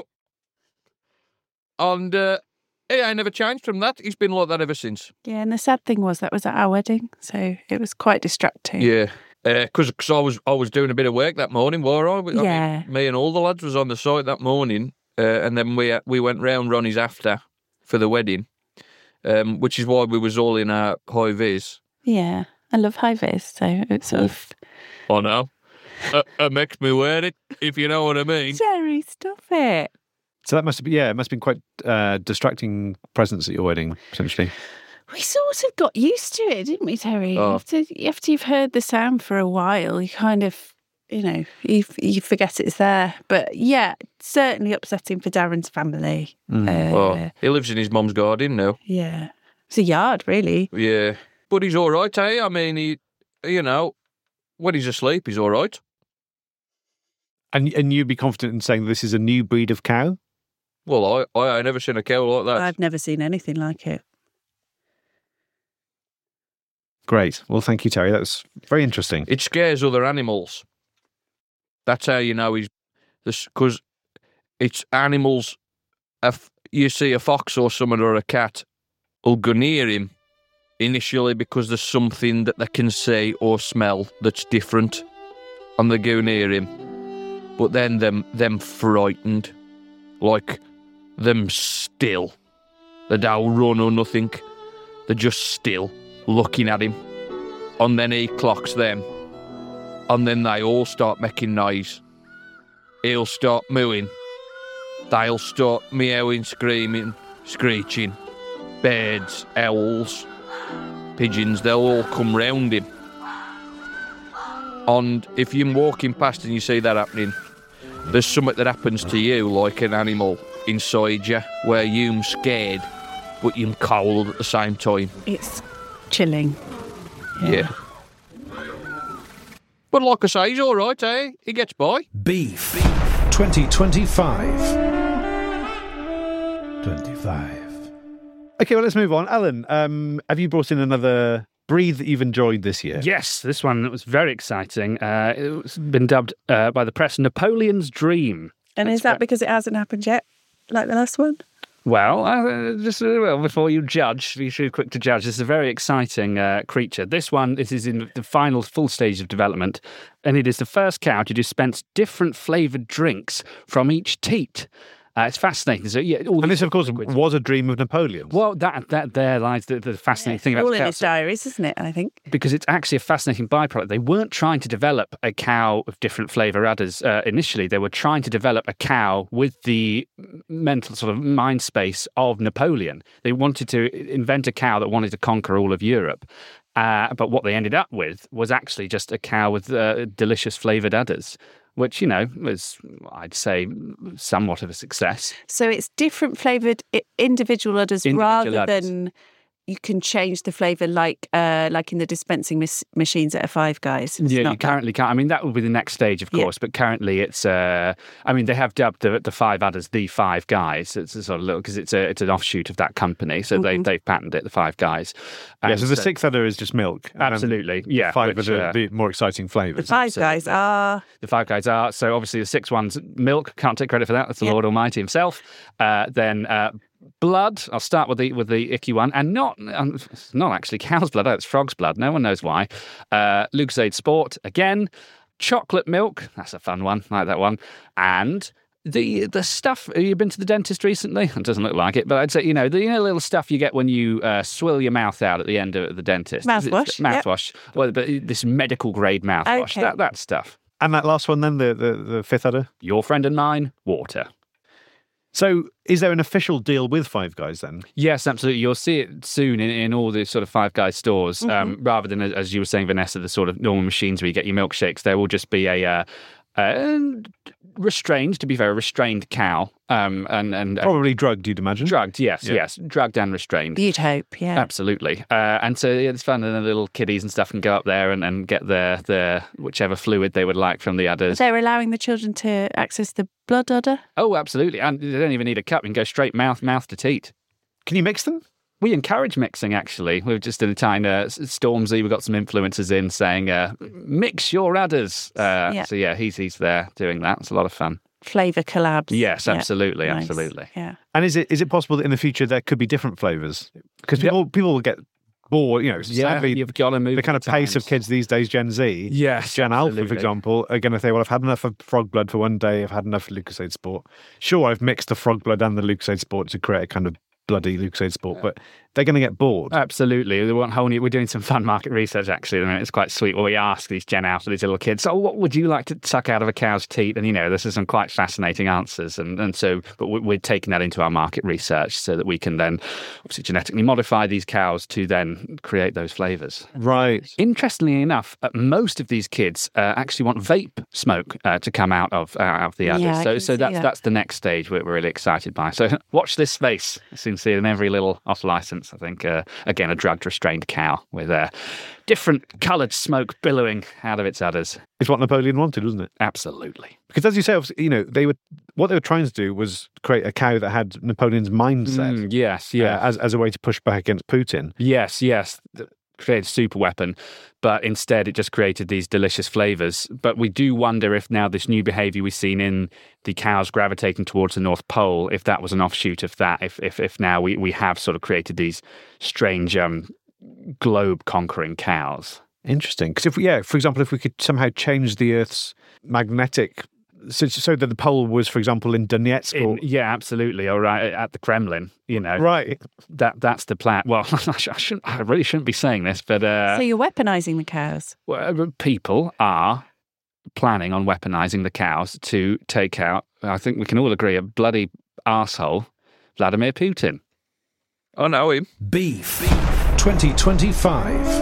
And uh, he ain't never changed from that. He's been like that ever since. Yeah, and the sad thing was that was at our wedding, so it was quite distracting. Yeah. Because uh, I was I was doing a bit of work that morning, were I? I mean, Yeah. me and all the lads was on the site that morning, uh, and then we we went round Ronnie's after for the wedding, um, which is why we was all in our high vis. Yeah, I love high vis, so it's sort of... I know. uh, it makes me wear it, if you know what I mean. Jerry, stop it. So that must have been, yeah, it must have been quite uh, distracting presence at your wedding, potentially. We sort of got used to it, didn't we, Terry? Oh. After, after you've heard the sound for a while, you kind of, you know, you, you forget it's there. But yeah, certainly upsetting for Darren's family. Mm. Uh, Oh, he lives in his mum's garden now. Yeah. It's a yard, really. Yeah. But he's all right, eh? I mean, he, you know, when he's asleep, he's all right. And and you'd be confident in saying this is a new breed of cow? Well, I, I ain't never seen a cow like that. I've never seen anything like it. Great. Well, thank you, Terry. That was very interesting. It scares other animals. That's how you know he's this because it's animals. If you see a fox or someone or a cat, will go near him initially because there's something that they can see or smell that's different, and they go near him. But then them them frightened, like them still. They don't run or nothing. They're just still looking at him, and then he clocks them. And then they all start making noise. He'll start mooing. They'll start meowing, screaming, screeching. Birds, owls, pigeons, they'll all come round him. And if you're walking past and you see that happening, there's something that happens to you like an animal inside you, where you're scared, but you're cold at the same time. It's chilling. Yeah. But like I say, he's all right, eh? He gets by. Beef twenty twenty-five. twenty-five. Okay, well, let's move on. Alan, um, have you brought in another breed that you've enjoyed this year? Yes, this one was very exciting. Uh, it's been dubbed uh, by the press Napoleon's Dream. And is that because it hasn't happened yet, like the last one? Well, uh, just uh, well, before you judge, be too quick to judge. This is a very exciting uh, creature. This one, it is in the final full stage of development, and it is the first cow to dispense different flavoured drinks from each teat. Uh, it's fascinating. So, yeah, all And these this, of course, liquids. was a dream of Napoleon's. Well, that that there lies the, the fascinating thing about All in cows. his diaries, isn't it, I think? Because it's actually a fascinating byproduct. They weren't trying to develop a cow of different flavour adders uh, initially. They were trying to develop a cow with the mental sort of mind space of Napoleon. They wanted to invent a cow that wanted to conquer all of Europe. Uh, but what they ended up with was actually just a cow with uh, delicious flavoured adders, which, you know, was, I'd say, somewhat of a success. So it's different flavoured i- individual udders Individual rather udders. than you can change the flavour like uh, like in the dispensing mis- machines at a Five Guys. It's Yeah, not you currently can't. I mean, that will be the next stage, of Yeah. course. But currently, it's. Uh, I mean, they have dubbed the, the Five Udders the Five Guys. It's a sort of little because it's a it's an offshoot of that company, so they Mhm. they've patented it, the Five Guys. Yeah, And so the sixth udder is just milk. and then Absolutely, yeah. Five which, of the, uh, the more exciting The flavours. Five Guys are The Five Guys are. So obviously the sixth one's milk. Can't take credit for that. That's the Yeah. Lord Almighty himself. Uh, then uh, blood. I'll start with the with the icky one, and not um, it's not actually cow's blood. Oh, it's frog's blood. No one knows why. Uh, Lucozade Sport again. Chocolate milk. That's a fun one. I like that one. And the the stuff. Have you been to the dentist recently? It doesn't look like it, but I'd say you know the you know, little stuff you get when you uh, swill your mouth out at the end of the dentist. Mouthwash, It's- yep. Mouthwash. Well, but this medical grade mouthwash. Okay. That that stuff. And that last one then, the, the, the fifth udder. Your friend and mine, water. So is there an official deal with Five Guys then? Yes, absolutely. You'll see it soon in, in all the sort of Five Guys stores. Um, rather than, as you were saying, Vanessa, the sort of normal machines where you get your milkshakes, there will just be a uh, uh, restrained, to be fair, a restrained cow. Um, and and uh, Probably drugged, you'd imagine. drugged, yes, Yeah. yes. Drugged and restrained. you'd hope, yeah. Absolutely. Uh, and so yeah, it's fun. And the little kiddies and stuff can go up there and, and get their, their whichever fluid they would like from the udders. They're allowing the children to access the blood udder. Oh, absolutely. And they don't even need a cup. You can go straight mouth, mouth to teat. Can you mix them? We encourage mixing, actually. We've just did a tiny uh, Stormzy. We've got some influencers in saying, uh, mix your udders. Uh, Yeah. So, yeah, he's he's there doing that. It's a lot of fun. Flavour collabs. Yes, Yeah. absolutely, Nice. absolutely. Yeah. And is it is it possible that in the future there could be different flavours? Because Yep. people people will get bored. You know, sadly, you've got to move the kind of with the pace of times. kids these days, Gen Z. Yes, Gen Alpha, for absolutely. example, are going to say, well, I've had enough of frog blood for one day. I've had enough of Lucozade Sport. Sure, I've mixed the frog blood and the Lucozade Sport to create a kind of bloody Lucozade Sport, but they're going to get bored. Absolutely. We want whole new, we're doing some fun market research, actually, at the minute. It's quite sweet where we ask these Gen Alpha, these little kids, so what would you like to suck out of a cow's teat? And, you know, this is some quite fascinating answers. And, and so, but we- we're taking that into our market research so that we can then obviously genetically modify these cows to then create those flavours. Right. Interestingly enough, uh, most of these kids uh, actually want vape smoke uh, to come out of uh, out of the Yeah, udders. I so can so see that's that. that's the next stage we're, we're really excited by. So watch this space. You soon see it in every little off license. I think uh, again a drugged restrained cow with uh, different coloured smoke billowing out of its udders. It's what Napoleon wanted, wasn't it? Absolutely. Because as you say, obviously, you know, they were what they were trying to do was create a cow that had Napoleon's mindset Mm, yes, uh, yes. as as a way to push back against Putin. Yes, yes. th- Created a super weapon, but instead it just created these delicious flavours. But we do wonder if now this new behaviour we've seen in the cows gravitating towards the North Pole, if that was an offshoot of that, if if, if now we, we have sort of created these strange um, globe conquering cows. Interesting. Because if we, yeah, for example, if we could somehow change the Earth's magnetic so, so that the pole was, for example, in Donetsk. In, or, yeah, absolutely. Or right at the Kremlin, you know. right. That that's the plan. Well, I, sh- I shouldn't. I really shouldn't be saying this, but uh, So you're weaponising the cows. well, people are planning on weaponizing the cows to take out, I think we can all agree, a bloody arsehole, Vladimir Putin. I know him. Beef twenty twenty-five.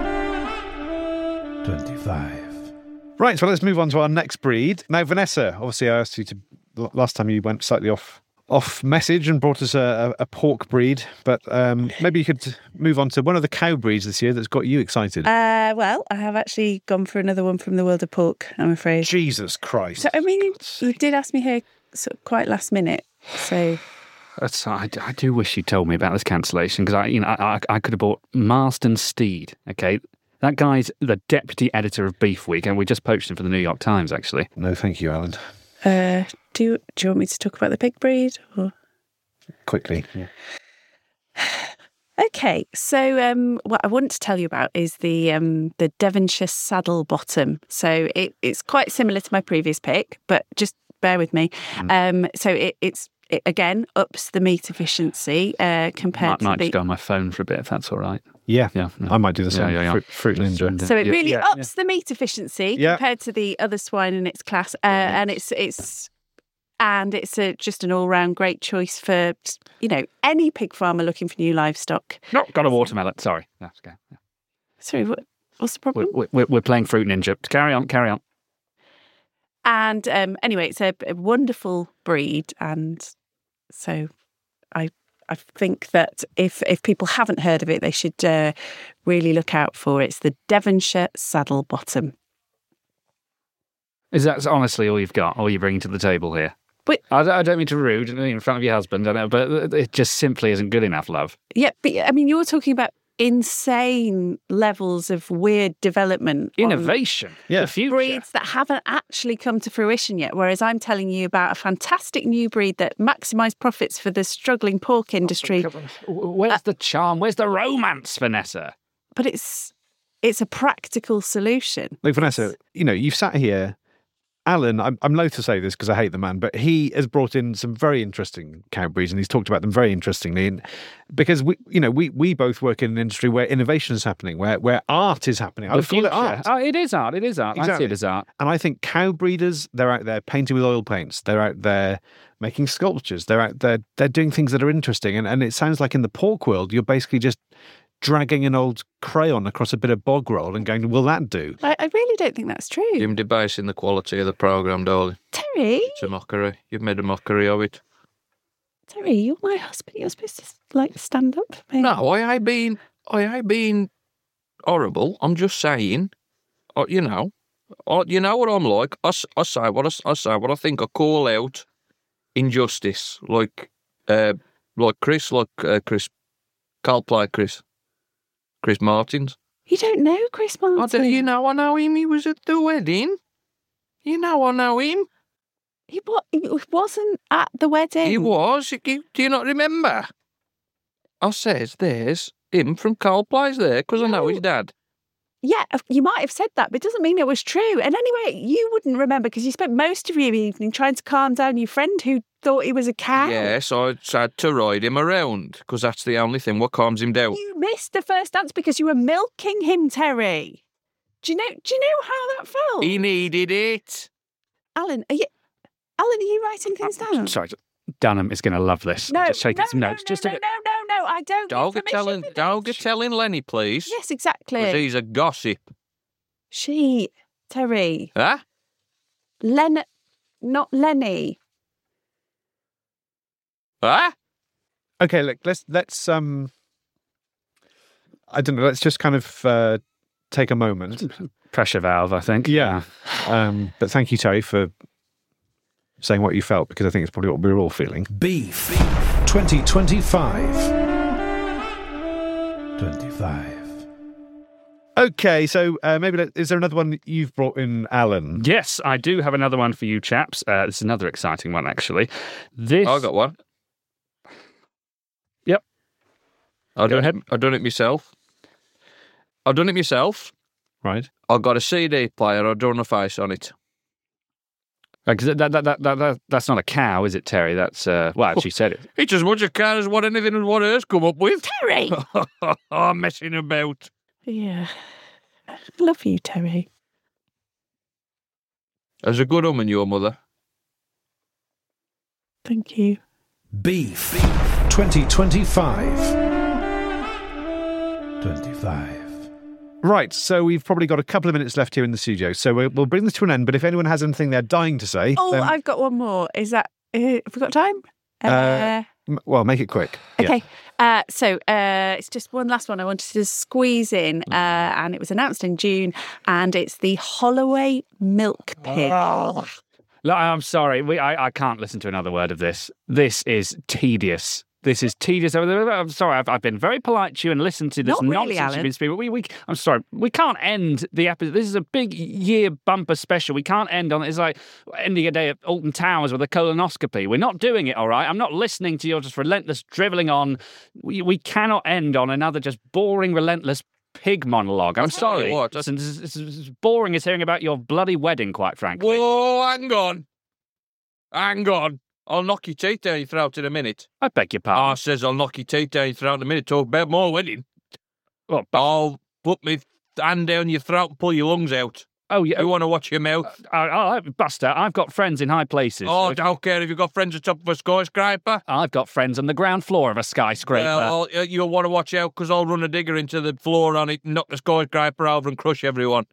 twenty-five. Right, so let's move on to our next breed. Now, Vanessa, obviously I asked you to, last time you went slightly off off message and brought us a, a, a pork breed, but um, maybe you could move on to one of the cow breeds this year that's got you excited. Uh, well, I have actually gone for another one from the world of pork, I'm afraid. Jesus Christ. So, I mean, you, you did ask me here sort of quite last minute, so... That's, I, I do wish you told me about this cancellation because I, you know, I, I, I could have bought Marston Steed. Okay, that guy's the deputy editor of Beef Week, and we just poached him for the New York Times. Actually, No, thank you, Alan. Uh, do, you, do you want me to talk about the pig breed? Or? Quickly. Okay, so um, what I want to tell you about is the um, the Devonshire Saddle Bottom. So it, it's quite similar to my previous pick, but just bear with me. Um, so it, it's it, again ups the meat efficiency uh, compared might, might to the. just go on my phone for a bit if that's all right. Yeah, Yeah, yeah. I might do the Yeah, same. yeah, yeah. Fruit, Fruit Ninja. So it Yeah, really yeah, ups the meat efficiency Yeah. compared to the other swine in its class, uh, and it's it's and it's a, just an all round great choice for you know any pig farmer looking for new livestock. No, got a watermelon. Sorry. No, it's okay. Yeah. Sorry, what, what's the problem? We're, we're, we're playing Fruit Ninja. Carry on, carry on. And um, anyway, it's a, a wonderful breed, and so I I think that if if people haven't heard of it, they should uh, really look out for it. It's the Devonshire Saddle Bottom. Is that honestly all you've got, all you're bringing to the table here? But I don't, I don't mean to rude in front of your husband, I know, but it just simply isn't good enough, love. yeah, but I mean, you're talking about insane levels of weird development, on Innovation, Yeah. the future. breeds that haven't actually come to fruition yet. Whereas I'm telling you about a fantastic new breed that maximised profits for the struggling pork industry. Where's the charm? Where's the romance, Vanessa? But it's it's a practical solution. Look, Vanessa, you know, you've sat here. Alan, I'm, I'm loath to say this because I hate the man, but he has brought in some very interesting cow breeds and he's talked about them very interestingly. And because we, you know, we, we both work in an industry where innovation is happening, where where art is happening. I The would call it future. art. Oh, it is art. It is art. I see Exactly. it as art. And I think cow breeders, they're out there painting with oil paints. They're out there making sculptures. They're out there, they're doing things that are interesting. And, and it sounds like in the pork world, you're basically just dragging an old crayon across a bit of bog roll and going, will that do? I, I really don't think that's true. You're debasing the quality of the programme, darling. Terry, It's a mockery. You've made a mockery of it. Terry, you're my husband. You're supposed to like stand up for me. No, I ain't been, I ain't been horrible. I'm just saying, uh, you know, uh, you know what I'm like. I, s- I say what I, s- I say what I think. I call out injustice, like, uh, like Chris, like uh, Chris, Coldplay Chris, Chris Martins. You don't know Chris Martin. I do, you know, I know him. He was at the wedding. You know, I know him. He, wa- he wasn't at the wedding. He was. You- you- Do you not remember? I says, there's him from Coldplay's there because I know his dad. Yeah, you might have said that, but it doesn't mean it was true. And anyway, you wouldn't remember because you spent most of your evening trying to calm down your friend who thought he was a cow. Yes, I had to ride him around because that's the only thing what calms him down. You missed the first dance because you were milking him, Terry. Do you know? Do you know how that felt? He needed it. Alan, are you? Alan, are you writing things down? Sorry, Dunham is going to love this. No, Just taking no, some no, notes. no, Just no, a, no, no, no, I don't. Don't need get permission telling, for this. don't get telling Lenny, please. Yes, Because exactly. he's a gossip. She, Terry, Huh? Len, not Lenny. Huh? Okay, look, let's let's um I don't know, let's just kind of uh, take a moment. pressure valve, I think. Yeah. Um, but thank you, Terry, for saying what you felt, because I think it's probably what we were all feeling. Beef twenty twenty-five. twenty-five. Okay, so uh, maybe let, is there another one you've brought in, Alan? Yes, I do have another one for you chaps. Uh, this is another exciting one, actually. This. I got one. Yep. I Go done ahead. It, I done it myself. I done it myself. Right. I got a C D player. I drawn a face on it. Because that, that, that, that, that, that's not a cow, is it, Terry? That's, uh, well, actually said it. It's as much a car as what anything as what hers come up with. Terry! I'm messing about. Yeah. I love you, Terry. As a good woman, your mother. Thank you. Beef twenty twenty-five. twenty-five. Right, so we've probably got a couple of minutes left here in the studio, so we'll, we'll bring this to an end, but if anyone has anything they're dying to say... Oh, then, I've got one more. Is that, uh, have we got time? Uh, m- well, make it quick. Yeah. Okay, uh, so uh, it's just one last one I wanted to squeeze in, uh, and it was announced in June, and it's the Holloway Milk Pig. Look, I'm sorry. We, I, I can't listen to another word of this. This is tedious. This is tedious. I'm sorry. I've, I've been very polite to you and listened to this Not really, nonsense Alan. you've been speaking. We, we, I'm sorry. We can't end the episode. This is a big year bumper special. We can't end on it. It's like ending a day at Alton Towers with a colonoscopy. We're not doing it, all right? I'm not listening to your just relentless drivelling on. We, we cannot end on another just boring, relentless pig monologue. I'm tell you sorry. what, It's, it's, it's as boring as hearing about your bloody wedding, quite frankly. Whoa, hang on. Hang on. I'll knock your teeth down your throat in a minute. I beg your I pardon. says I'll knock your teeth down your throat in a minute. Talk about my wedding. Well, I'll put my hand down your throat and pull your lungs out. oh, yeah. You want to watch your mouth? I, I, Buster, I've got friends in high places. Oh, I don't care if you've got friends at the top of a skyscraper. I've got friends on the ground floor of a skyscraper. Well, I'll, uh, you'll want to watch out because I'll run a digger into the floor on it and knock the skyscraper over and crush everyone.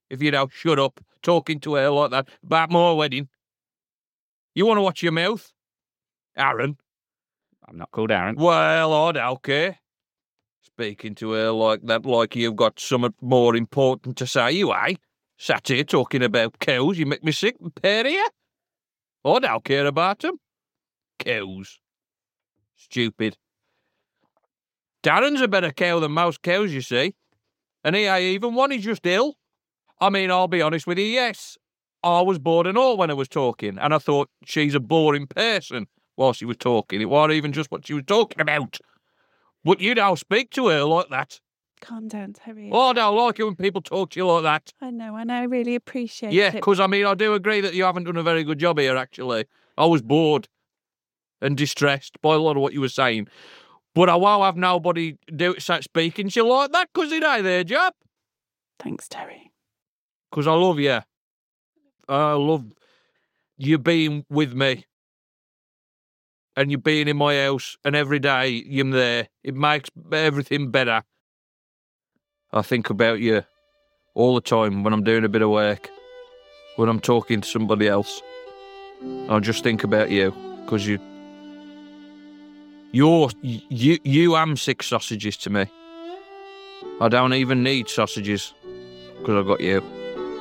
if you don't shut up talking to her like that about my wedding. You want to watch your mouth? Aaron? I'm not called Aaron. Well, I don't care. Speaking to her like that, like you've got something more important to say, you, eh? Sat here talking about cows, you make me sick, pair of you. I don't care about them. Cows. Stupid. Darren's a better cow than most cows, you see. And he ain't even one, he's just ill. I mean, I'll be honest with you, yes. I was bored and all when I was talking, and I thought she's a boring person while she was talking. It wasn't even just what she was talking about. But you don't speak to her like that. Calm down, Terry. Oh, I don't like it when people talk to you like that. I know, and I really appreciate Yeah, it. because, I mean, I do agree that you haven't done a very good job here, actually. I was bored and distressed by a lot of what you were saying. But I won't have nobody do start speaking to you like that, because it ain't their job. Thanks, Terry. Because I love you. I love you being with me. And you being in my house, and every day you're there. It makes everything better. I think about you all the time when I'm doing a bit of work, when I'm talking to somebody else. I just think about you, because you, you're, you, you am six sausages to me. I don't even need sausages, because I've got you.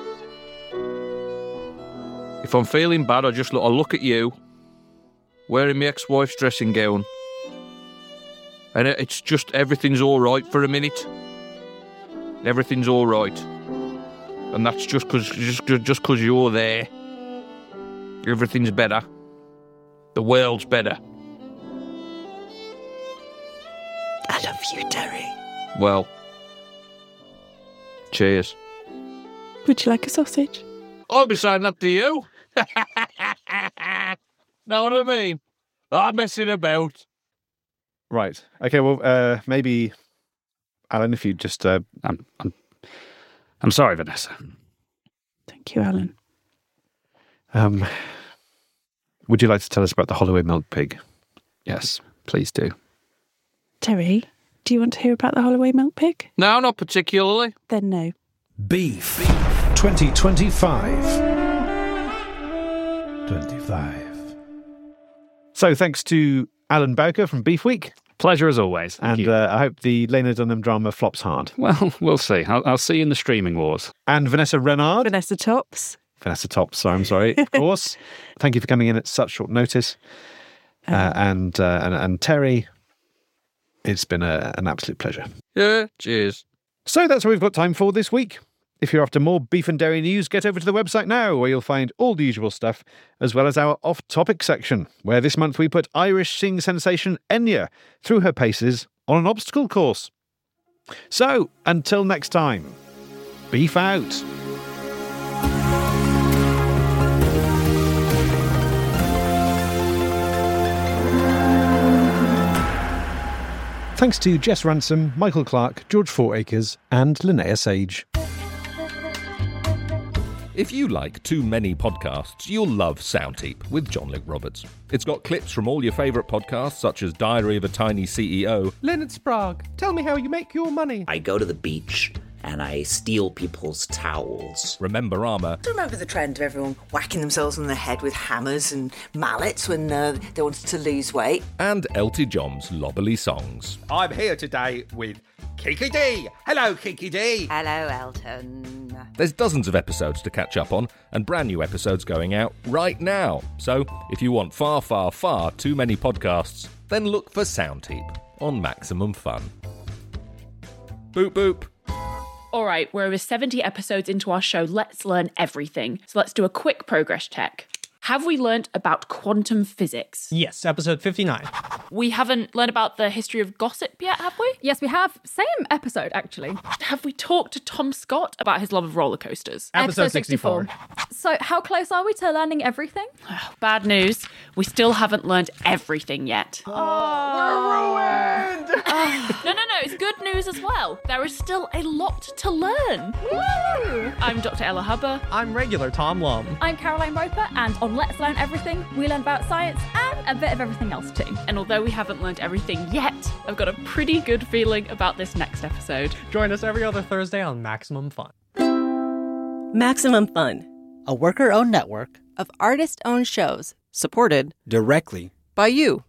If I'm feeling bad, I just look, I look at you, wearing my ex-wife's dressing gown, and it's just, everything's all right for a minute. Everything's all right. And that's just because just, just cause you're there. Everything's better. The world's better. I love you, Terry. Well, cheers. Would you like a sausage? I'll be saying that to you. Know what I mean? I'm messing about. Right. Okay, well, uh, maybe, Alan, if you just... Uh... I'm, I'm, I'm sorry, Vanessa. Thank you, Alan. Um, would you like to tell us about the Holloway Milk Pig? Yes, please do. Terry, do you want to hear about the Holloway Milk Pig? No, not particularly. Then no. Beef twenty twenty-five. twenty-five. So thanks to Alan Bowker from Beef Week. Pleasure as always. Thank and you. Uh, I hope the Lena Dunham drama flops hard. Well, we'll see. I'll, I'll see you in the streaming wars. And Vanessa Renard. Vanessa Tops. Vanessa Tops, sorry, I'm sorry, of course. Thank you for coming in at such short notice. Uh, um, and, uh, and and Terry, it's been a, an absolute pleasure. Yeah, cheers. So that's all we've got time for this week. If you're after more beef and dairy news, get over to the website now, where you'll find all the usual stuff, as well as our off-topic section, where this month we put Irish singing sensation Enya through her paces on an obstacle course. So, until next time, beef out. Thanks to Jess Ransom, Michael Clark, George Fouracres, and Linnea Sage. If you like too many podcasts, you'll love Soundheap with John Luke Roberts. It's got clips from all your favourite podcasts, such as Diary of a Tiny C E O. Leonard Sprague, tell me how you make your money. I go to the beach and I steal people's towels. Remember Armour. Do you remember the trend of everyone whacking themselves on the head with hammers and mallets when uh, they wanted to lose weight? And Elty John's Lobberly Songs. I'm here today with Kiki D. Hello, Kiki D. Hello, Elton. There's dozens of episodes to catch up on, and brand new episodes going out right now. So, if you want far, far, far too many podcasts, then look for Soundheap on Maximum Fun. Boop boop. All right, we're over seventy episodes into our show, Let's Learn Everything. So let's do a quick progress check. Have we learnt about quantum physics? Yes, episode fifty-nine. We haven't learned about the history of gossip yet, have we? Yes, we have. Same episode, actually. Have we talked to Tom Scott about his love of roller coasters? Episode sixty-four. So how close are we to learning everything? Bad news. We still haven't learned everything yet. Oh, we're ruined! Oh. No, no, no. It's good news as well. There is still a lot to learn. Woo! I'm Doctor Ella Hubber. I'm regular Tom Lum. I'm Caroline Roper, and on Let's Learn Everything, we learn about science and a bit of everything else too. And although we haven't learned everything yet, I've got a pretty good feeling about this next episode. Join us every other Thursday on Maximum Fun. Maximum Fun, a worker-owned network of artist-owned shows supported directly by you.